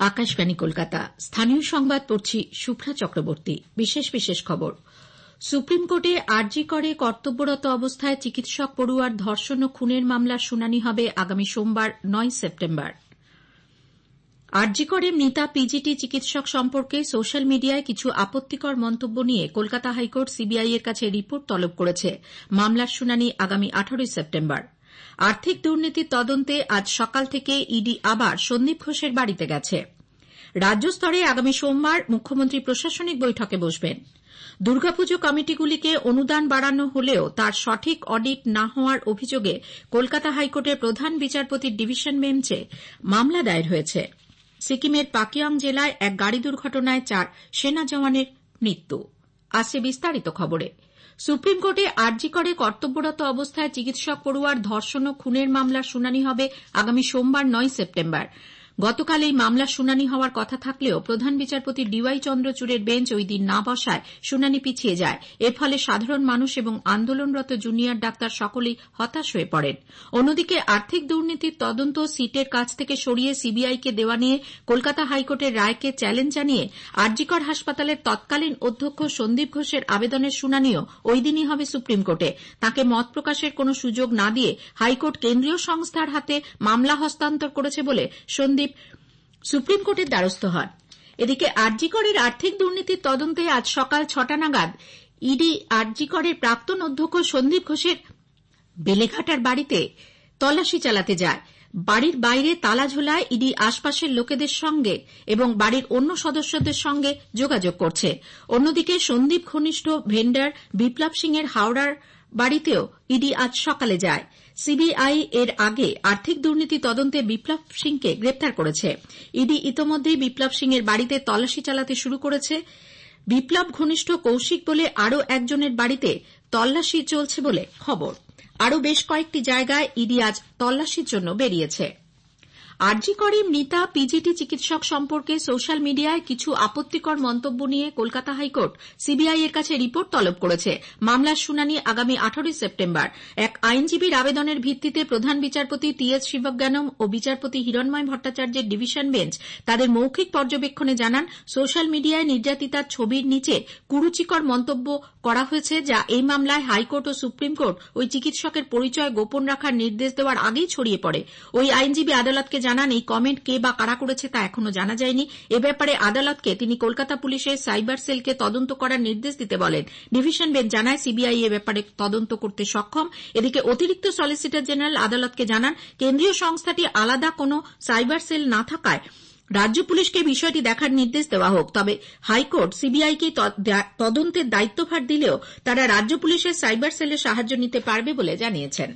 আকাশবাণী কলকাতা। স্থানীয় সংবাদ পড়ছি শুভ্রা চক্রবর্তী। বিশেষ খবর। সুপ্রিম কোর্টে আরজি করে কর্তব্যরত অবস্থায় চিকিৎসক পড়ুয়ার ধর্ষণ ও খুনের মামলার শুনানি হবে আগামী সোমবার 9 সেপ্টেম্বর। আরজি করে মৃতা পিজিটি চিকিৎসক সম্পর্কে সোশ্যাল মিডিয়ায় কিছু আপত্তিকর মন্তব্য নিয়ে কলকাতা হাইকোর্ট সিবিআই এর কাছে রিপোর্ট তলব করেছে। মামলার শুনানি আগামী 18 সেপ্টেম্বর। আর্থিক দুর্নীতির তদন্তে আজ সকাল থেকে ইডি আবার সন্দীপ ঘোষের বাড়িতে গেছে। রাজ্য স্তরে আগামী সোমবার মুখ্যমন্ত্রী প্রশাসনিক বৈঠকে বসবেন। দুর্গাপুজো কমিটিগুলিকে অনুদান বাড়ানো হলেও তার সঠিক অডিট না হওয়ার অভিযোগে কলকাতা হাইকোর্টের প্রধান বিচারপতির ডিভিশন বেঞ্চে মামলা দায়ের হয়েছে। সিকিমের পাকিয়ং জেলায় এক গাড়ি দুর্ঘটনায় 4 সেনা জওয়ানের মৃত্যু। আসছে বিস্তারিত খবরে। সুপ্রিম কোর্টে আরজি করে কর্তব্যরত অবস্থায় চিকিৎসক পড়ুয়ার ধর্ষণ ও খুনের মামলার শুনানি হবে আগামী সোমবার 9 সেপ্টেম্বর। গতকাল এই মামলার শুনানি হওয়ার কথা থাকলেও প্রধান বিচারপতি ডিওয়াই চন্দ্রচূড়ের বেঞ্চ ওই দিন না বসায় শুনানি পিছিয়ে যায়। এর ফলে সাধারণ মানুষ এবং আন্দোলনরত জুনিয়র ডাক্তার সকলেই হতাশ হয়ে পড়েন। অন্যদিকে আর্থিক দুর্নীতির তদন্ত সিটের কাছ থেকে সরিয়ে সিবিআইকে দেওয়া নিয়ে কলকাতা হাইকোর্টের রায়কে চ্যালেঞ্জ জানিয়ে আরজিকর হাসপাতালের তৎকালীন অধ্যক্ষ সন্দীপ ঘোষের আবেদনের শুনানিও ওই দিনই হবে সুপ্রিম কোর্টে। তাঁকে মত প্রকাশের কোনো সুযোগ না দিয়ে হাইকোর্ট কেন্দ্রীয় সংস্থার হাতে মামলা হস্তান্তর করেছে বলে সন্দীপ সুপ্রিম কোর্টের দ্বারস্থ হন। এদিকে আরজি করের আর্থিক দুর্নীতির তদন্তে আজ সকাল 6টা নাগাদ ইডি আরজি করের প্রাক্তন অধ্যক্ষ সন্দীপ ঘোষের বেলেঘাটার বাড়িতে তল্লাশি চালাতে যায়। বাড়ির বাইরে তালা ঝোলায় ইডি আশপাশের লোকেদের সঙ্গে এবং বাড়ির অন্য সদস্যদের সঙ্গে যোগাযোগ করছে। অন্যদিকে সন্দীপ ঘনিষ্ঠ ভেন্ডার বিপ্লব সিং এর হাওড়ার বাড়িতেও ইডি আজ সকালে যায়। সিবিআই এর আগে আর্থিক দুর্নীতি তদন্তে বিপ্লব সিংকে গ্রেপ্তার করেছে। ইডি ইতোমধ্যেই বিপ্লব সিং এর বাড়িতে তল্লাশি চালাতে শুরু করেছে। বিপ্লব ঘনিষ্ঠ কৌশিক বলে আরও একজনের বাড়িতে তল্লাশি চলছে বলে খবর। আরও বেশ কয়েকটি জায়গায় ইডি আজ তল্লাশির জন্য বেরিয়েছে। আরজি করে মৃতা পিজিটি চিকিৎসক সম্পর্কে সোশ্যাল মিডিয়ায় কিছু আপত্তিকর মন্তব্য নিয়ে কলকাতা হাইকোর্ট সিবিআই এর কাছে রিপোর্ট তলব করেছে। মামলার শুনানি আগামী 18 সেপ্টেম্বর। এক আইনজীবীর আবেদনের ভিত্তিতে প্রধান বিচারপতি টি.এস. শিবজ্ঞানম ও বিচারপতি হিরণময় ভট্টাচার্যের ডিভিশন বেঞ্চ তাদের মৌখিক পর্যবেক্ষণে জানান, সোশ্যাল মিডিয়ায় নির্যাতিতার ছবির নিচে কুরুচিকর মন্তব্য করা হয়েছে, যা এই মামলায় হাইকোর্ট ও সুপ্রিম কোর্ট ওই চিকিৎসকের পরিচয় গোপন রাখার নির্দেশ দেওয়ার আগেই ছড়িয়ে পড়ে। ওই আইনজীবী আদালতকে জানান, এই কমেন্ট কে বা কারা করেছে তা এখনো জানা যায়নি। এ ব্যাপারে আদালতকে তিনি কলকাতা পুলিশের সাইবার সেলকে তদন্ত করার নির্দেশ দিতে বলেন। ডিভিশন বেঞ্চ জানায়, সিবিআই এ ব্যাপারে তদন্ত করতে সক্ষম। এদিকে অতিরিক্ত সলিসিটর জেনারেল আদালতকে জানান, কেন্দ্রীয় সংস্থাটি আলাদা কোনো সাইবার সেল না থাকায় রাজ্য পুলিশকে বিষয়টি দেখার নির্দেশ দেওয়া হোক। তবে হাইকোর্ট সিবিআইকে তদন্তের দায়িত্বভার দিলেও তারা রাজ্য পুলিশের সাইবার সেলের সাহায্য নিতে পারবে বলে জানিয়েছেন।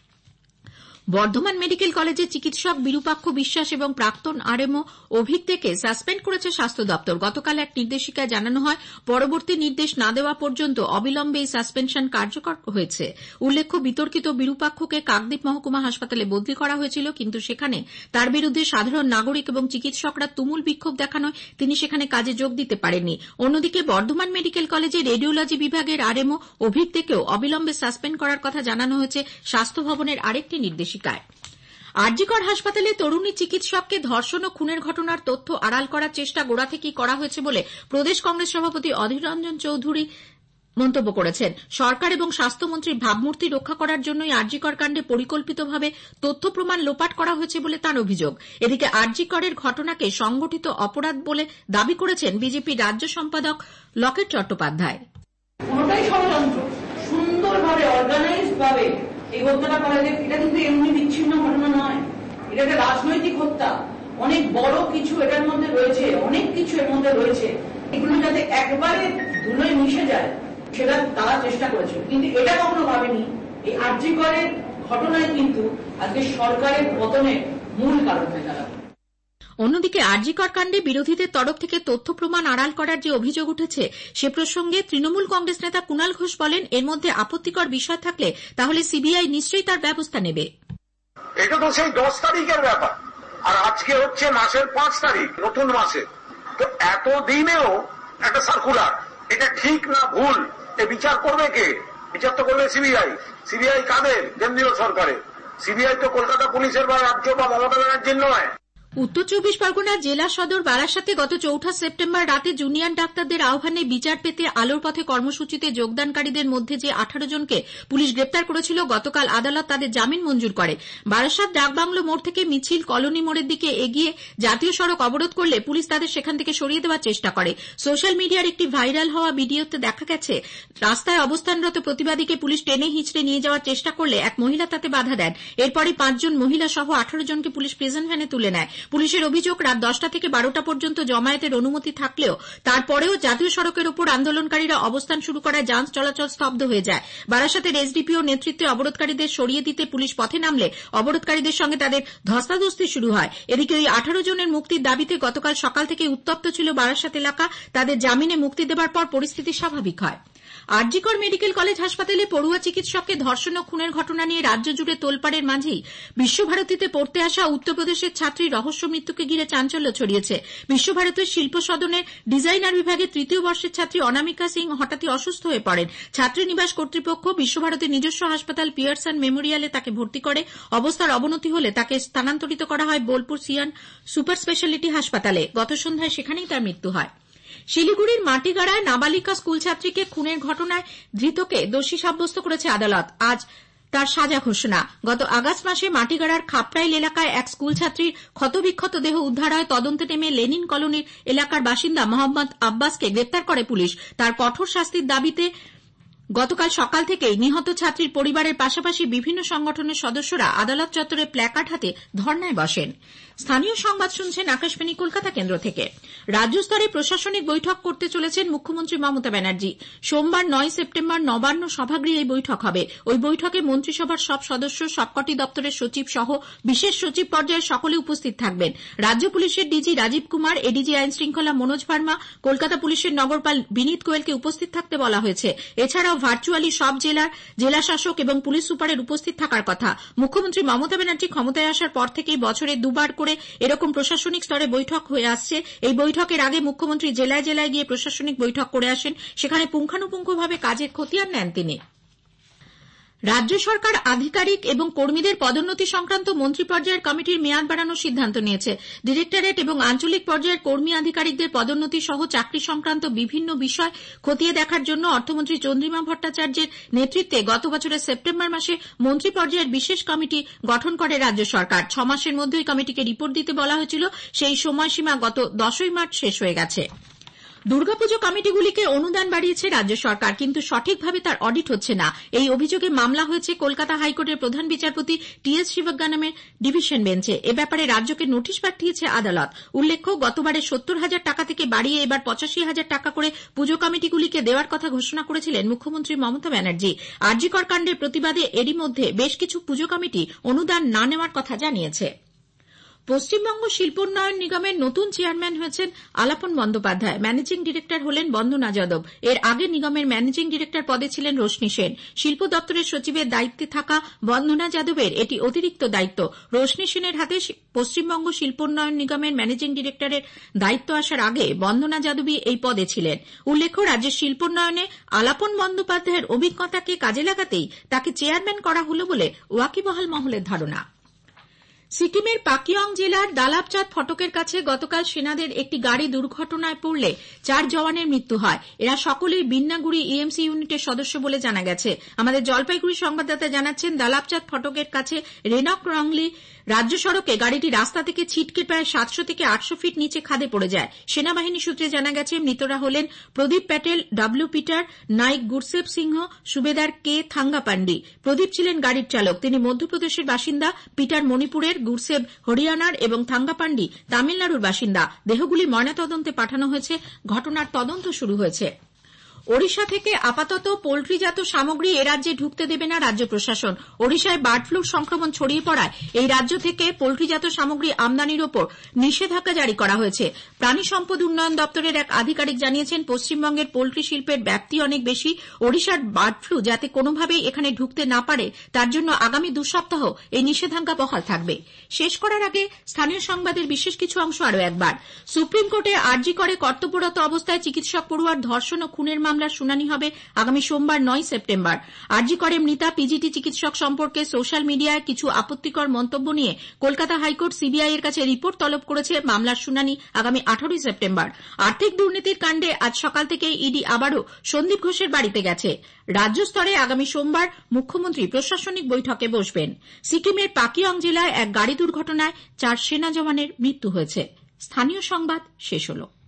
বর্ধমান মেডিকেল কলেজের চিকিৎসক বিরূপাক্ষ বিশ্বাস এবং প্রাক্তন আরএমও অভিজ্ঞকে সাসপেন্ড করেছে স্বাস্থ্য দপ্তর। গতকাল এক নির্দেশিকায় জানানো হয়, পরবর্তী নির্দেশ না দেওয়া পর্যন্ত অবিলম্বে এই সাসপেনশন কার্যকর হয়েছে। উল্লেখ্য, বিতর্কিত বিরূপাক্ষকে কাকদ্বীপ মহকুমা হাসপাতালে বদলি করা হয়েছিল, কিন্তু সেখানে তার বিরুদ্ধে সাধারণ নাগরিক এবং চিকিৎসকরা তুমুল বিক্ষোভ দেখানোয় তিনি সেখানে কাজে যোগ দিতে পারেননি। অন্যদিকে বর্ধমান মেডিকেল কলেজের রেডিওলজি বিভাগের আরএমও অভিজ্ঞকেও অবিলম্বে সাসপেন্ড করার কথা জানানো হয়েছে স্বাস্থ্য ভবনের আরেকটি নির্দেশিকায়। আরজিকর হাসপাতালে তরুণী চিকিৎসককে ধর্ষণ ও খুনের ঘটনার তথ্য আড়াল করার চেষ্টা গোড়া থেকেই করা হয়েছে বলে প্রদেশ কংগ্রেস সভাপতি অধীর রঞ্জন চৌধুরী মন্তব্য করেছেন। সরকার এবং স্বাস্থ্যমন্ত্রীর ভাবমূর্তি রক্ষা করার জন্যই আরজিকর কাণ্ডে পরিকল্পিতভাবে তথ্য প্রমাণ লোপাট করা হয়েছে বলে তাঁর অভিযোগ। এদিকে আরজিকরের ঘটনাকে সংগঠিত অপরাধ বলে দাবি করেছেন বিজেপির রাজ্য সম্পাদক লকেট চট্টোপাধ্যায়। কোনটাই ষড়যন্ত্র, সুন্দরভাবে অর্গানাইজড ভাবে এই হত্যাটা করা যায়। এটা কিন্তু এমনি বিচ্ছিন্ন ঘটনা নয়, এটা একটা রাজনৈতিক হত্যা। অনেক বড় কিছু এটার মধ্যে রয়েছে, অনেক কিছু এর মধ্যে রয়েছে। এগুলো যাতে একবারে ধুলোয় মিশে যায় সেটা তারা চেষ্টা করেছে, কিন্তু এটা কখনো ভাবেনি এই আরজি করের ঘটনায় কিন্তু আজকে সরকারের পতনের মূল কারণ হয়ে দাঁড়াবে। অন্যদিকে আরজিকর কাণ্ডে বিরোধীদের তরফ থেকে তথ্য প্রমাণ আড়াল করার যে অভিযোগ উঠেছে সে প্রসঙ্গে তৃণমূল কংগ্রেস নেতা কুণাল ঘোষ বলেন, এর মধ্যে আপত্তিকর বিষয় থাকলে তাহলে সিবিআই নিশ্চয়ই তার ব্যবস্থা নেবে। এটা তো সেই 10 তারিখের ব্যাপার, আর আজকে হচ্ছে মাসের 5 তারিখ, নতুন মাসে। তো এতদিনেও একটা সার্কুলার, এটা ঠিক না ভুল এ বিচার করবে কে? বিচার তো করবে সিবিআই। সিবিআই কাদের? কেন্দ্রীয় সরকারের। সিবিআই তো কলকাতা পুলিশের বা রাজ্য বা মমতা ব্যানার্জির নয়। উত্তর 24 পরগনা জেলা সদর বারাসাতে গত 4 সেপ্টেম্বর রাতে জুনিয়র ডাক্তারদের আহ্বানে বিচার পেতে আলোর পথে কর্মসূচিতে যোগদানকারীদের মধ্যে যে 18 জনকে পুলিশ গ্রেপ্তার করেছিল, গতকাল আদালত তাদের জামিন মঞ্জুর করে। বারাসাত ডাকবাংলো মোড় থেকে মিছিল কলোনি মোড়ের দিকে এগিয়ে জাতীয় সড়ক অবরোধ করলে পুলিশ তাদের সেখান থেকে সরিয়ে দেওয়ার চেষ্টা করে। সোশ্যাল মিডিয়ার একটি ভাইরাল হওয়া ভিডিওতে দেখা গেছে রাস্তায় অবস্থানরত প্রতিবাদীকে পুলিশ টেনে হিঁচড়ে নিয়ে যাওয়ার চেষ্টা করলে এক মহিলা তাতে বাধা দেন। এরপরই 5 জন মহিলা সহ 18 জনকে পুলিশ প্রিজন ভ্যানে তুলে নেয়। পুলিশের অভিযোগ, রাত 10টা থেকে 12টা পর্যন্ত জমায়েতের অনুমতি থাকলেও তারপরেও জাতীয় সড়কের উপর আন্দোলনকারীরা অবস্থান শুরু করায় যান চলাচল স্তব্ধ হয়ে যায়। বারাসাতের এসডিপিও নেতৃত্বে অবরোধকারীদের সরিয়ে দিতে পুলিশ পথে নামলে অবরোধকারীদের সঙ্গে তাদের ধস্তাধস্তি শুরু হয়। এদিকে ওই 18 জনের মুক্তির দাবিতে গতকাল সকাল থেকে উত্তপ্ত ছিল বারাসাত এলাকা। তাদের জামিনে মুক্তি দেবার পর পরিস্থিতি স্বাভাবিক হয়। আরজিকর মেডিকেল কলেজ হাসপাতালে পড়ুয়া চিকিৎসককে ধর্ষণ ও খুনের ঘটনা নিয়ে রাজ্য জুড়ে তোলপাড়ের মাঝেই বিশ্বভারতীতে পড়তে আসা উত্তরপ্রদেশের ছাত্রীর রহস্য মৃত্যুকে ঘিরে চাঞ্চল্য ছড়িয়েছে। বিশ্বভারতীর শিল্প সদনের ডিজাইনার বিভাগের 3য় বর্ষের ছাত্রী অনামিকা সিং হঠাৎই অসুস্থ হয়ে পড়েন। ছাত্রীনিবাস কর্তৃপক্ষ বিশ্বভারতীর নিজস্ব হাসপাতাল পিয়ারসন মেমোরিয়ালে তাকে ভর্তি করে। অবস্থার অবনতি হলে তাকে স্থানান্তরিত করা হয় বোলপুর সিয়ান সুপার স্পেশালিটি হাসপাতালে। গত সন্ধ্যায় সেখানেই তার মৃত্যু হয়। শিলিগুড়ির মাটিগাড়ায় নাবালিকা স্কুল ছাত্রীকে খুনের ঘটনায় ধৃতকে দোষী সাব্যস্ত করেছে আদালত। আজ তার সাজা ঘোষণা। গত আগস্ট মাসে মাটিগাড়ার খাপড়াইল এলাকায় এক স্কুল ছাত্রীর ক্ষতবিক্ষত দেহ উদ্ধার হয়। তদন্তে নেমে লেনিন কলোনির এলাকার বাসিন্দা মোহাম্মদ আব্বাসকে গ্রেপ্তার করে পুলিশ। তার কঠোর শাস্তির দাবিতে গতকাল সকাল থেকেই নিহত ছাত্রীর পরিবারের পাশাপাশি বিভিন্ন সংগঠনের সদস্যরা আদালত চত্বরে প্ল্যাকার্ড হাতে ধর্নায় বসেন। স্থানীয় সংবাদ শুনছেন আকাশবাণী কলকাতা কেন্দ্র থেকে। রাজ্য স্তরে প্রশাসনিক বৈঠক করতে চলেছেন মুখ্যমন্ত্রী মমতা ব্যানার্জি। সোমবার 9 সেপ্টেম্বর নবান্ন সভাগৃহে এই বৈঠক হবে। ওই বৈঠকে মন্ত্রিসভার সব সদস্য, সবকটি দপ্তরের সচিব সহ বিশেষ সচিব পর্যায়ের সকলে উপস্থিত থাকবেন। রাজ্য পুলিশের ডিজি রাজীব কুমার, এডিজি আইন শৃঙ্খলা মনোজ ভার্মা, কলকাতা পুলিশের নগরপাল বিনীত গোয়েলকে উপস্থিত থাকতে বলা হয়েছে। এছাড়াও ভার্চুয়ালি সব জেলার জেলাশাসক এবং পুলিশ সুপারের উপস্থিত থাকার কথা। মুখ্যমন্ত্রী মমতা ব্যানার্জি ক্ষমতায় আসার পর থেকেই বছরে 2 বার করে এরকম প্রশাসনিক স্তরে বৈঠক হয়ে আসছে। এই বৈঠকের আগে মুখ্যমন্ত্রী জেলায় জেলায় গিয়ে প্রশাসনিক বৈঠক করে আসেন। সেখানে পুঙ্খানুপুঙ্খভাবে কাজের খতিয়ান নেন তিনি। রাজ্য সরকার আধিকারিক এবং কর্মীদের পদোন্নতি সংক্রান্ত মন্ত্রী পর্যায়ের কমিটির মেয়াদ বাড়ানোর সিদ্ধান্ত নিয়েছে। ডিরেক্টরেট এবং আঞ্চলিক পর্যায়ের কর্মী আধিকারিকদের পদোন্নতি সহ চাকরি সংক্রান্ত বিভিন্ন বিষয় খতিয়ে দেখার জন্য অর্থমন্ত্রী চন্দ্রিমা ভট্টাচার্যের নেতৃত্বে গত বছরের সেপ্টেম্বর মাসে মন্ত্রী পর্যায়ের বিশেষ কমিটি গঠন করে রাজ্য সরকার। 6 মাসের মধ্যে ওই কমিটিকে রিপোর্ট দিতে বলা হয়েছিল। সেই সময়সীমা গত 10ই মার্চ শেষ হয়ে গেছে। দুর্গাপুজো কমিটিগুলিকে অনুদান বাড়িয়েছে রাজ্য সরকার, কিন্তু সঠিকভাবে তার অডিট হচ্ছে না। এই অভিযোগে মামলা হয়েছে কলকাতা হাইকোর্টের প্রধান বিচারপতি টি.এস. শিবজ্ঞানমের ডিভিশন বেঞ্চে। এ ব্যাপারে রাজ্যকে নোটিশ পাঠিয়েছে আদালত। উল্লেখ্য, গতবারে 70,000 টাকা থেকে বাড়িয়ে এবার 85,000 টাকা করে পুজো কমিটিগুলিকে দেওয়ার কথা ঘোষণা করেছিলেন মুখ্যমন্ত্রী মমতা ব্যানার্জি। আরজিকর কাণ্ডের প্রতিবাদে এরই মধ্যে বেশ কিছু পুজো কমিটি অনুদান না নেওয়ার কথা জানিয়েছে। পশ্চিমবঙ্গ শিল্পোন্নয়ন নিগমের নতুন চেয়ারম্যান হয়েছেন আলাপন বন্দ্যোপাধ্যায়। ম্যানেজিং ডিরেক্টর হলেন বন্দনা যাদব। এর আগে নিগমের ম্যানেজিং ডিরেক্টর পদে ছিলেন রোশনি সেন। শিল্প দপ্তরের সচিবের দায়িত্বে থাকা বন্দনা যাদবের এটি অতিরিক্ত দায়িত্ব। রোশনি সেনের হাতে পশ্চিমবঙ্গ শিল্পোন্নয়ন নিগমের ম্যানেজিং ডিরেক্টরের দায়িত্ব আসার আগে বন্দনা যাদবই এই পদে ছিলেন। উল্লেখ্য, রাজ্যের শিল্পোন্নয়নে আলাপন বন্দ্যোপাধ্যায়ের অভিজ্ঞতাকে কাজে লাগাতেই তাকে চেয়ারম্যান করা হল বলে ওয়াকিবহাল মহলের ধারণা। সিকিমের পাকিয়ং জেলার দালাবচাঁদ ফটকের কাছে গতকাল সেনাদের একটি গাড়ি দুর্ঘটনায় পড়লে 4 জওয়ানের মৃত্যু হয়। এরা সকলেই বিন্নাগুড়ি ইএমসি ইউনিটের সদস্য বলে জানা গেছে। আমাদের জলপাইগুড়ি সংবাদদাতা জানাচ্ছেন, দালাবচাঁদ ফটকের কাছে রেনক রংলি রাজ্য সড়কে গাড়িটি রাস্তা থেকে ছিটকে প্রায় 700 থেকে 800 ফিট নিচে খাদে পড়ে যায়। সেনাবাহিনী সূত্রে জানা গেছে, মৃতরা হলেন Pradeep Patel, W Peter, Naik Gursev Singh, Subedar K Thangapandi. Pradeep ছিলেন গাড়ির চালক। তিনি মধ্যপ্রদেশের বাসিন্দা। পিটার মণিপুরের, গুরসেব হরিয়ানার এবং থাঙ্গাপান্ডি তামিলনাড়ুর বাসিন্দা। দেহগুলি ময়নাতদন্তে পাঠানো হয়েছে। ঘটনার তদন্ত শুরু হয়েছে। ওড়িশা থেকে আপাতত পোল্ট্রিজাত সামগ্রী এ রাজ্যে ঢুকতে দেবে না রাজ্য প্রশাসন। ওড়িশায় বার্ড ফ্লুর সংক্রমণ ছড়িয়ে পড়ায় এই রাজ্য থেকে পোল্ট্রিজাত সামগ্রী আমদানির ওপর নিষেধাজ্ঞা জারি করা হয়েছে। প্রাণী সম্পদ উন্নয়ন দপ্তরের এক আধিকারিক জানিয়েছেন, পশ্চিমবঙ্গের পোল্ট্রি শিল্পের ব্যাপ্তি অনেক বেশি। ওড়িশার বার্ড ফ্লু যাতে কোনোভাবেই এখানে ঢুকতে না পারে তার জন্য আগামী 2 সপ্তাহ এই নিষেধাজ্ঞা বহাল থাকবে। শেষ করার আগে স্থানীয় সংবাদের বিশেষ কিছু অংশ আরও একবার। সুপ্রিম কোর্টে আরজি করে কর্তব্যরত অবস্থায় চিকিৎসক পড়ুয়ার ধর্ষণ ও খুনের মামলা মামলার শুনানি হবে আগামী সোমবার 9 সেপ্টেম্বর। আরজি করে মৃতা পিজিটি চিকিৎসক সম্পর্কে সোশ্যাল মিডিয়ায় কিছু আপত্তিকর মন্তব্য নিয়ে কলকাতা হাইকোর্ট সিবিআই এর কাছে রিপোর্ট তলব করেছে। মামলার শুনানি আগামী 18 সেপ্টেম্বর। আর্থিক দুর্নীতির কাণ্ডে আজ সকাল থেকে ইডি আবারও সন্দীপ ঘোষের বাড়িতে গেছে। রাজ্য স্তরে আগামী সোমবার মুখ্যমন্ত্রী প্রশাসনিক বৈঠকে বসবেন। সিকিমের পাকিয়ং জেলায় এক গাড়ি দুর্ঘটনায় 4 সেনা জওয়ানের মৃত্যু হয়েছে। স্থানীয় সংবাদ শেষ হলো।